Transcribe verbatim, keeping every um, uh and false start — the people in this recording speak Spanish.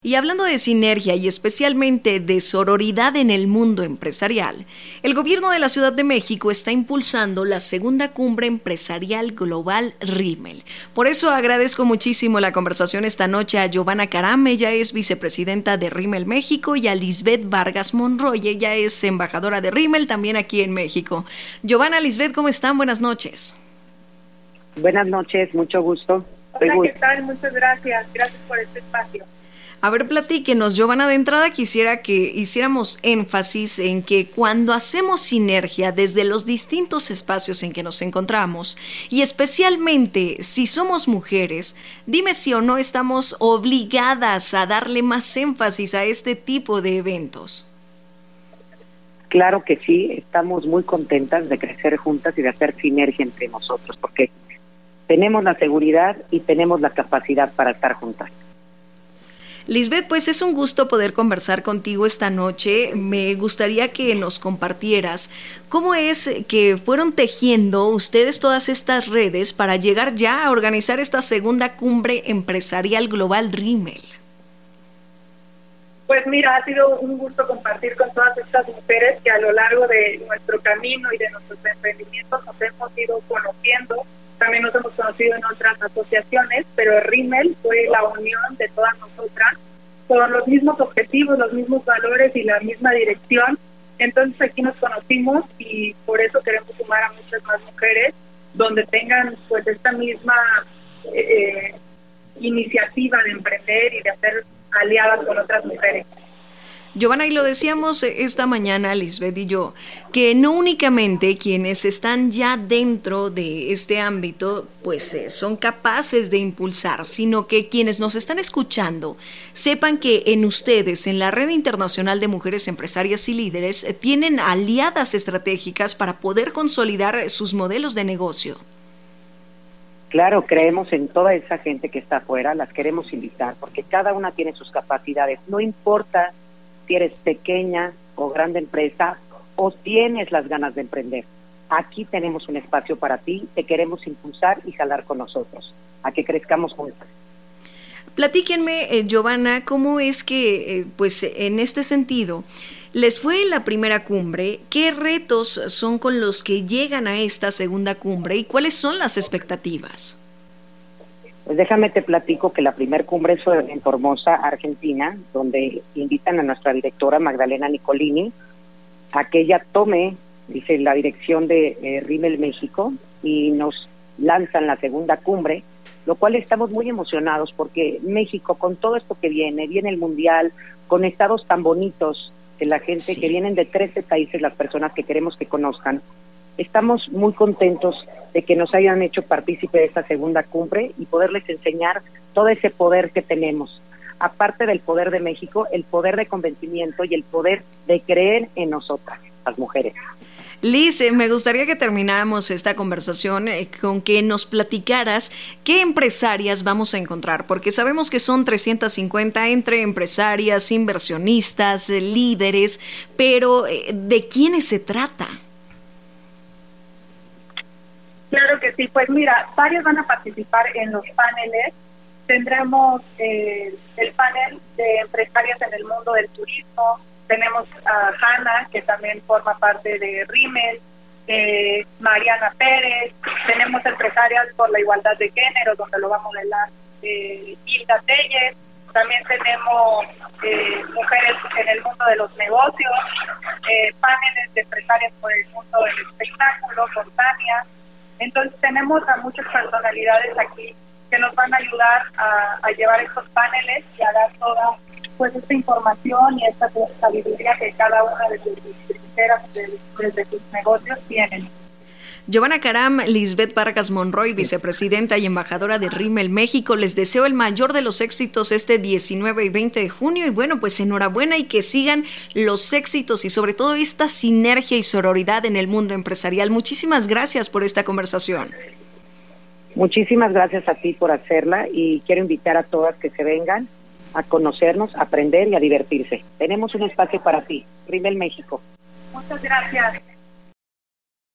Y hablando de sinergia y especialmente de sororidad en el mundo empresarial, el gobierno de la Ciudad de México está impulsando la segunda cumbre empresarial global Rimmel. Por eso agradezco muchísimo la conversación esta noche a Giovanna Caram, ella es vicepresidenta de Rimmel México, y a Lisbeth Vargas Monroy, ella es embajadora de Rimmel también aquí en México. Giovanna, Lisbeth, ¿cómo están? Buenas noches. Buenas noches, mucho gusto. Hola, ¿qué tal? Muchas gracias. Gracias por este espacio. A ver, platíquenos, Giovanna, de entrada quisiera que hiciéramos énfasis en que cuando hacemos sinergia desde los distintos espacios en que nos encontramos, y especialmente si somos mujeres, dime si o no estamos obligadas a darle más énfasis a este tipo de eventos. Claro que sí, estamos muy contentas de crecer juntas y de hacer sinergia entre nosotros, porque tenemos la seguridad y tenemos la capacidad para estar juntas. Lisbeth, pues es un gusto poder conversar contigo esta noche. Me gustaría que nos compartieras cómo es que fueron tejiendo ustedes todas estas redes para llegar ya a organizar esta segunda cumbre empresarial global Rimmel. Pues mira, ha sido un gusto compartir con todas estas mujeres que a lo largo de nuestro camino y de nuestros emprendimientos nos hemos ido conociendo. También nos hemos conocido en otras asociaciones, pero Rimmel fue la unión de todas nosotras con los mismos objetivos, los mismos valores y la misma dirección. Entonces aquí nos conocimos y por eso queremos sumar a muchas más mujeres donde tengan pues esta misma eh, iniciativa de emprender y de hacer aliadas con otras mujeres. Giovanna, y lo decíamos esta mañana, Lisbeth y yo, que no únicamente quienes están ya dentro de este ámbito, pues eh, son capaces de impulsar, sino que quienes nos están escuchando sepan que en ustedes, en la Red Internacional de Mujeres Empresarias y Líderes, eh, tienen aliadas estratégicas para poder consolidar sus modelos de negocio. Claro, creemos en toda esa gente que está afuera, las queremos invitar, porque cada una tiene sus capacidades, no importa si eres pequeña o grande empresa o tienes las ganas de emprender. Aquí tenemos un espacio para ti, te queremos impulsar y jalar con nosotros, a que crezcamos juntas. Platíquenme, eh, Giovanna, cómo es que, eh, pues en este sentido, les fue la primera cumbre, qué retos son con los que llegan a esta segunda cumbre y cuáles son las expectativas. Pues déjame te platico que la primer cumbre fue en Formosa, Argentina, donde invitan a nuestra directora Magdalena Nicolini a que ella tome, dice, la dirección de eh, Rimmel México y nos lanzan la segunda cumbre, lo cual estamos muy emocionados porque México, con todo esto que viene, viene el Mundial, con estados tan bonitos de la gente, sí, que vienen de trece países, las personas que queremos que conozcan, estamos muy contentos de que nos hayan hecho partícipe de esta segunda cumbre y poderles enseñar todo ese poder que tenemos. Aparte del poder de México, el poder de convencimiento y el poder de creer en nosotras, las mujeres. Liz, me gustaría que termináramos esta conversación eh, con que nos platicaras qué empresarias vamos a encontrar, porque sabemos que son trescientas cincuenta entre empresarias, inversionistas, eh, líderes, pero eh, ¿de quiénes se trata? Claro que sí, pues mira, varios van a participar en los paneles. Tendremos eh, el panel de empresarias en el mundo del turismo, tenemos a Hanna, que también forma parte de Rimmel, eh, Mariana Pérez, tenemos empresarias por la igualdad de género, donde lo va a modelar eh, Hilda Telles, también tenemos eh, mujeres en el mundo de los negocios, eh, paneles de empresarias por el mundo del espectáculo, con Tania. Entonces tenemos a muchas personalidades aquí que nos van a ayudar a, a llevar estos paneles y a dar toda pues esta información y esta sabiduría que cada una de sus trincheras desde sus negocios tienen. Giovanna Caram, Lisbeth Vargas Monroy, vicepresidenta y embajadora de Rimmel México, les deseo el mayor de los éxitos este diecinueve y veinte de junio y bueno, pues enhorabuena y que sigan los éxitos y sobre todo esta sinergia y sororidad en el mundo empresarial. Muchísimas gracias por esta conversación. Muchísimas gracias a ti por hacerla y quiero invitar a todas que se vengan a conocernos, a aprender y a divertirse. Tenemos un espacio para ti, Rimmel México. Muchas gracias.